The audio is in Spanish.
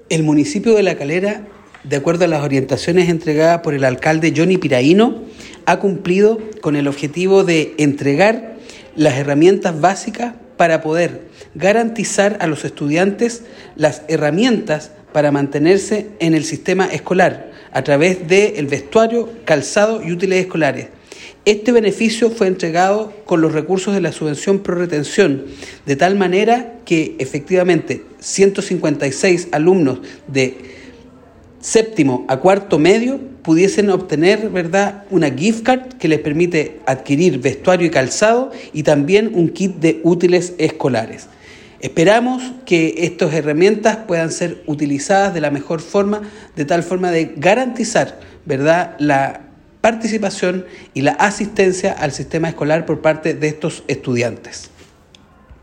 El municipio de La Calera, de acuerdo a las orientaciones entregadas por el alcalde Johnny Piraíno, ha cumplido con el objetivo de entregar las herramientas básicas para poder garantizar a los estudiantes las herramientas para mantenerse en el sistema escolar a través del vestuario, calzado y útiles escolares. Este beneficio fue entregado con los recursos de la subvención pro retención, de tal manera que efectivamente 156 alumnos de séptimo a cuarto medio pudiesen obtener, ¿verdad?, una gift card que les permite adquirir vestuario y calzado y también un kit de útiles escolares. Esperamos que estas herramientas puedan ser utilizadas de la mejor forma, de tal forma de garantizar, ¿verdad?, la participación y la asistencia al sistema escolar por parte de estos estudiantes.